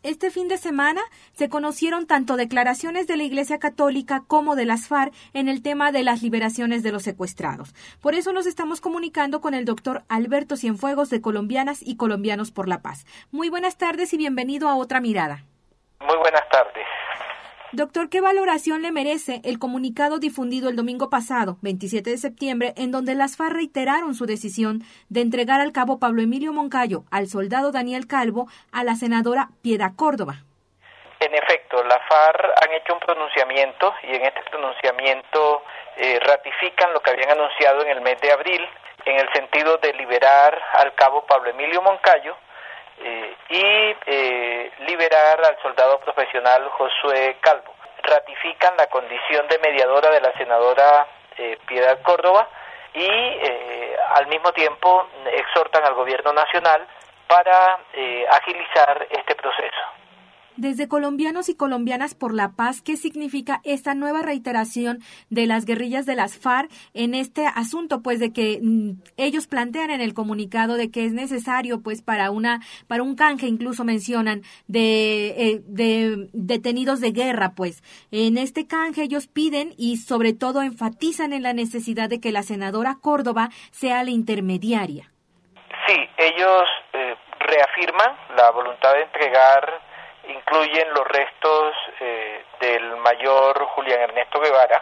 Este fin de semana se conocieron tanto declaraciones de la Iglesia Católica como de las FARC en el tema de las liberaciones de los secuestrados. Por eso nos estamos comunicando con el doctor Alberto Cienfuegos de Colombianas y Colombianos por la Paz. Muy buenas tardes y bienvenido a Otra Mirada. Muy buenas tardes. Doctor, ¿qué valoración le merece el comunicado difundido el domingo pasado, 27 de septiembre, en donde las FARC reiteraron su decisión de entregar al cabo Pablo Emilio Moncayo, al soldado Daniel Calvo, a la senadora Piedad Córdoba? En efecto, las FARC han hecho un pronunciamiento y en este pronunciamiento ratifican lo que habían anunciado en el mes de abril en el sentido de liberar al cabo Pablo Emilio Moncayo y liberar al soldado profesional Josué Calvo. Ratifican la condición de mediadora de la senadora Piedad Córdoba y al mismo tiempo exhortan al gobierno nacional para agilizar este proceso. Desde Colombianos y Colombianas por la Paz, ¿qué significa esta nueva reiteración de las guerrillas de las FARC en este asunto, pues de que ellos plantean en el comunicado de que es necesario, pues para un canje, incluso mencionan de detenidos de guerra, pues en este canje ellos piden y sobre todo enfatizan en la necesidad de que la senadora Córdoba sea la intermediaria? Sí, ellos reafirman la voluntad de entregar. Incluyen los restos del mayor Julián Ernesto Guevara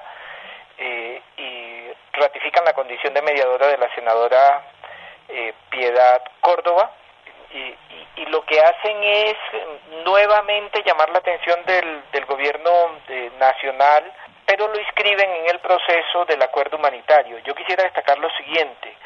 y ratifican la condición de mediadora de la senadora Piedad Córdoba y lo que hacen es nuevamente llamar la atención del gobierno nacional, pero lo inscriben en el proceso del acuerdo humanitario. Yo quisiera destacar lo siguiente,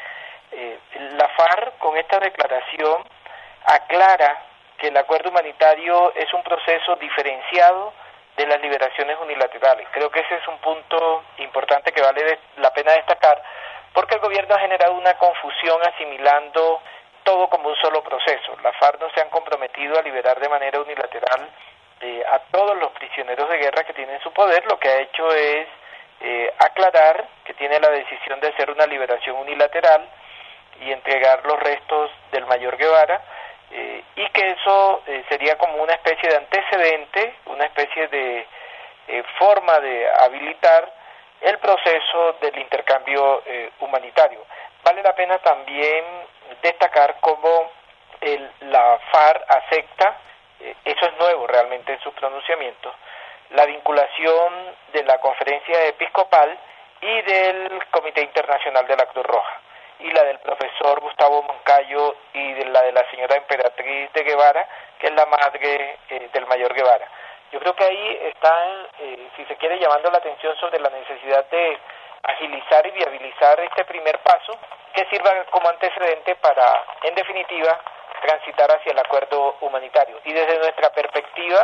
la FARC con esta declaración aclara que el acuerdo humanitario es un proceso diferenciado de las liberaciones unilaterales. Creo que ese es un punto importante que vale la pena destacar, porque el gobierno ha generado una confusión asimilando todo como un solo proceso. Las FARC no se han comprometido a liberar de manera unilateral a todos los prisioneros de guerra que tienen su poder. Lo que ha hecho es aclarar que tiene la decisión de hacer una liberación unilateral y entregar los restos del mayor Guevara, y que eso sería como una especie de antecedente, una especie de forma de habilitar el proceso del intercambio humanitario. Vale la pena también destacar cómo la FARC acepta, eso es nuevo realmente en sus pronunciamientos, la vinculación de la Conferencia Episcopal y del Comité Internacional de la Cruz Roja, y la del profesor Gustavo Moncayo y de la señora Emperatriz de Guevara, que es la madre del mayor Guevara. Yo creo que ahí está, si se quiere, llamando la atención sobre la necesidad de agilizar y viabilizar este primer paso, que sirva como antecedente para, en definitiva, transitar hacia el acuerdo humanitario. Y desde nuestra perspectiva,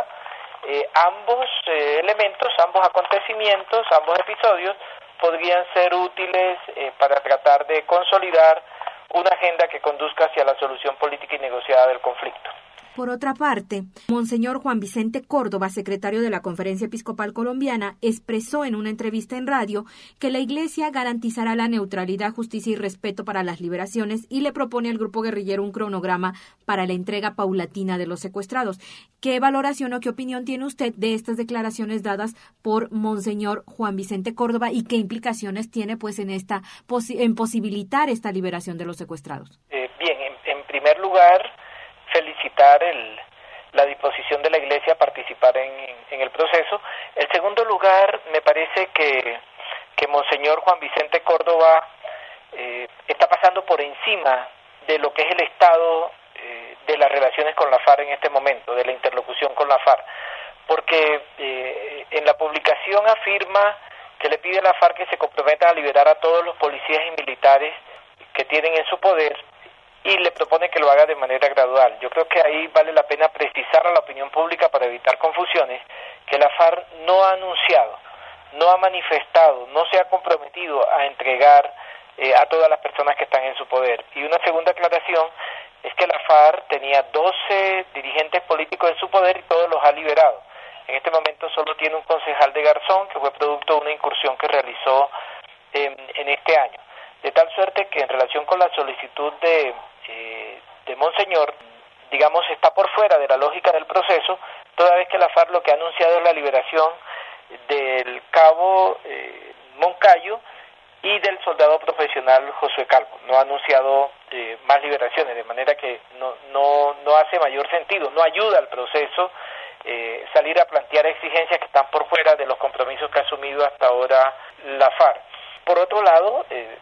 ambos elementos, ambos acontecimientos, ambos episodios, podrían ser útiles para tratar de consolidar una agenda que conduzca hacia la solución política y negociada del conflicto. Por otra parte, Monseñor Juan Vicente Córdoba, secretario de la Conferencia Episcopal Colombiana, expresó en una entrevista en radio que la Iglesia garantizará la neutralidad, justicia y respeto para las liberaciones y le propone al grupo guerrillero un cronograma para la entrega paulatina de los secuestrados. ¿Qué valoración o qué opinión tiene usted de estas declaraciones dadas por Monseñor Juan Vicente Córdoba y qué implicaciones tiene pues en posibilitar esta liberación de los secuestrados? Bien, en primer lugar, felicitar la disposición de la Iglesia a participar en el proceso. En segundo lugar, me parece que Monseñor Juan Vicente Córdoba está pasando por encima de lo que es el estado de las relaciones con la FARC en este momento, de la interlocución con la FARC, porque en la publicación afirma que le pide a la FARC que se comprometa a liberar a todos los policías y militares que tienen en su poder, y le propone que lo haga de manera gradual. Yo creo que ahí vale la pena precisar a la opinión pública para evitar confusiones que la FARC no ha anunciado, no ha manifestado, no se ha comprometido a entregar a todas las personas que están en su poder. Y una segunda aclaración es que la FARC tenía 12 dirigentes políticos en su poder y todos los ha liberado. En este momento solo tiene un concejal de Garzón que fue producto de una incursión que realizó en este año. De tal suerte que en relación con la solicitud de Monseñor, digamos, está por fuera de la lógica del proceso, toda vez que la FARC lo que ha anunciado es la liberación del cabo Moncayo y del soldado profesional Josué Calvo. No ha anunciado más liberaciones, de manera que no hace mayor sentido, no ayuda al proceso salir a plantear exigencias que están por fuera de los compromisos que ha asumido hasta ahora la FARC. Por otro lado,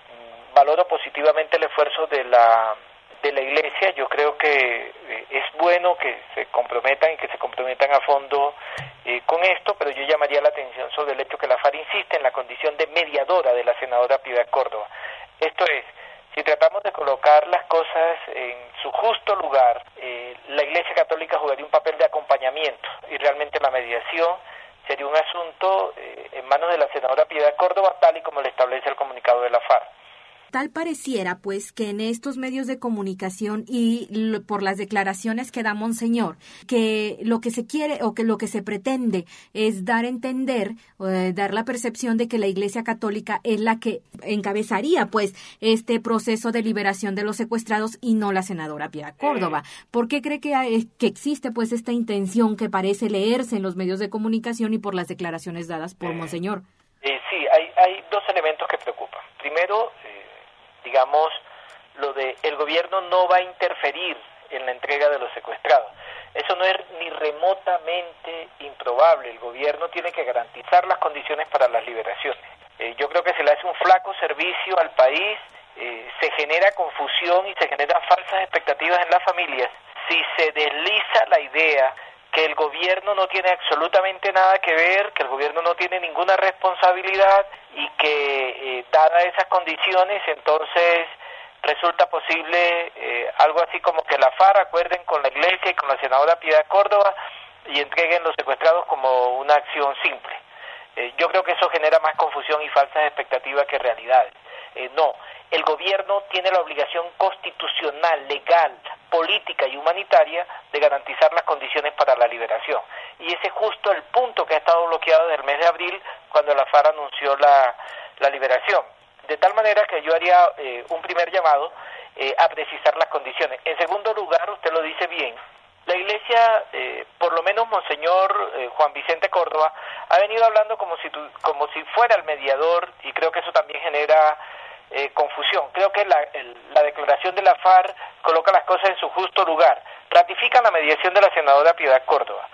valoro positivamente el esfuerzo de la Iglesia. Yo creo que es bueno que se comprometan y que se comprometan a fondo con esto, pero yo llamaría la atención sobre el hecho que la FARC insiste en la condición de mediadora de la senadora Piedad Córdoba. Esto es, si tratamos de colocar las cosas en su justo lugar, la Iglesia Católica jugaría un papel de acompañamiento y realmente la mediación sería un asunto en manos de la senadora Piedad Córdoba, tal y como le establece el comunicado de la FARC. Tal pareciera, pues, que en estos medios de comunicación y por las declaraciones que da Monseñor, que lo que se quiere o que lo que se pretende es dar a entender, dar la percepción de que la Iglesia Católica es la que encabezaría, pues, este proceso de liberación de los secuestrados y no la senadora Piedad Córdoba. ¿Por qué cree que existe, pues, esta intención que parece leerse en los medios de comunicación y por las declaraciones dadas por Monseñor? Sí, hay dos elementos que preocupan. Primero, digamos, lo de el gobierno no va a interferir en la entrega de los secuestrados. Eso no es ni remotamente improbable. El gobierno tiene que garantizar las condiciones para las liberaciones. Yo creo que se le hace un flaco servicio al país, se genera confusión y se generan falsas expectativas en las familias si se desliza la idea que el gobierno no tiene absolutamente nada que ver, que el gobierno no tiene ninguna responsabilidad y que dadas esas condiciones entonces resulta posible algo así como que la FARC acuerden con la Iglesia y con la senadora Piedad Córdoba y entreguen los secuestrados como una acción simple. Yo creo que eso genera más confusión y falsas expectativas que realidades. No, el gobierno tiene la obligación constitucional, legal, política y humanitaria de garantizar las condiciones para la liberación. Y ese es justo el punto que ha estado bloqueado desde el mes de abril cuando la FARC anunció la liberación. De tal manera que yo haría un primer llamado a precisar las condiciones. En segundo lugar, usted lo dice bien, la Iglesia, por lo menos Monseñor Juan Vicente Córdoba, ha venido hablando como si fuera el mediador y creo que eso también genera confusión. Creo que la declaración de la FARC coloca las cosas en su justo lugar, ratifican la mediación de la senadora Piedad Córdoba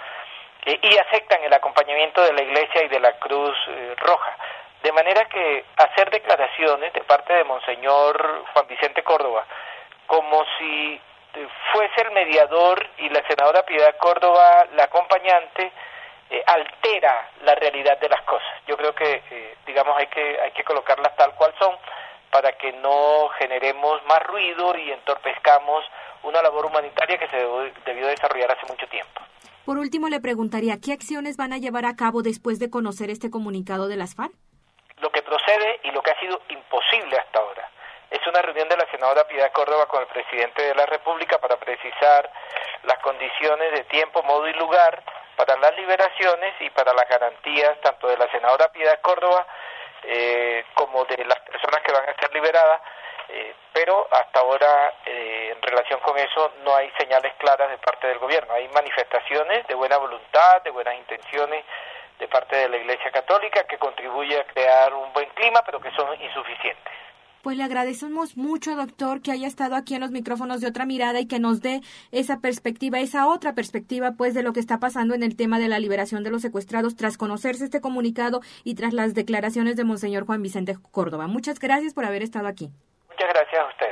y aceptan el acompañamiento de la Iglesia y de la Cruz Roja. De manera que hacer declaraciones de parte de Monseñor Juan Vicente Córdoba como si fuese el mediador y la senadora Piedad Córdoba la acompañante, altera la realidad de las cosas. Yo creo que, digamos, hay que colocarlas tal cual son para que no generemos más ruido y entorpezcamos una labor humanitaria que se debió desarrollar hace mucho tiempo. Por último, le preguntaría, ¿qué acciones van a llevar a cabo después de conocer este comunicado de las FARC? Lo que procede y lo que ha sido imposible hasta ahora es una reunión de la senadora Piedad Córdoba con el presidente de la República para precisar las condiciones de tiempo, modo y lugar para las liberaciones y para las garantías tanto de la senadora Piedad Córdoba como de las personas que van a ser liberadas, pero hasta ahora en relación con eso no hay señales claras de parte del gobierno. Hay manifestaciones de buena voluntad, de buenas intenciones de parte de la Iglesia Católica que contribuye a crear un buen clima, pero que son insuficientes. Pues le agradecemos mucho, doctor, que haya estado aquí en los micrófonos de Otra Mirada y que nos dé esa perspectiva, esa otra perspectiva, pues, de lo que está pasando en el tema de la liberación de los secuestrados tras conocerse este comunicado y tras las declaraciones de Monseñor Juan Vicente Córdoba. Muchas gracias por haber estado aquí. Muchas gracias a usted.